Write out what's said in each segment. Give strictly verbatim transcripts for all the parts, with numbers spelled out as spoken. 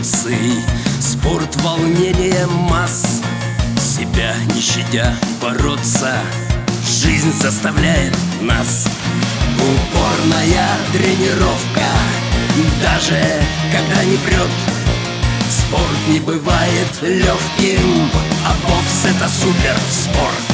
эмоций. Спорт — волнение масс, себя не щадя бороться. Жизнь заставляет нас. Упорная тренировка, даже когда не прет. Спорт не бывает легким, а бокс — это суперспорт.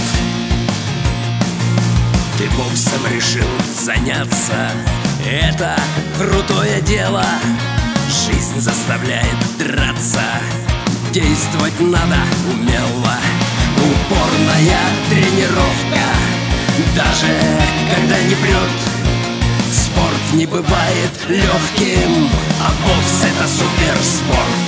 Ты боксом решил заняться, это крутое дело. Жизнь заставляет драться, действовать надо умело. Упорная тренировка, даже когда не прет. Спорт не бывает легким, а бокс — это суперспорт.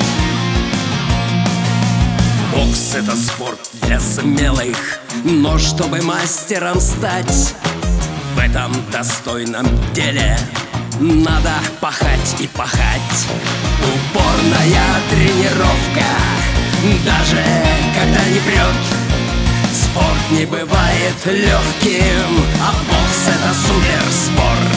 Бокс — это спорт для смелых, но чтобы мастером стать в этом достойном деле, надо пахать и пахать. Упорная тренировка, даже когда не прет. Спорт не бывает легким, а бокс — это суперспорт.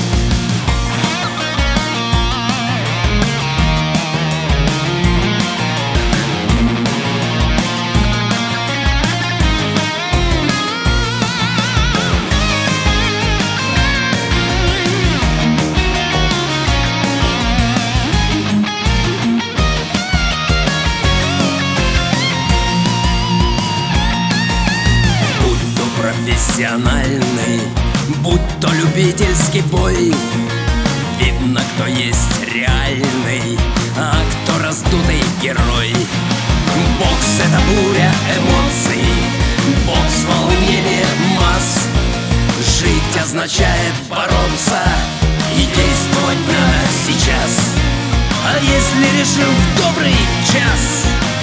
Профессиональный, будь то любительский бой, видно, кто есть реальный, а кто раздутый герой. Бокс — это буря эмоций, бокс — волнение масс. Жить означает бороться, и действовать надо сейчас. А если решил в добрый час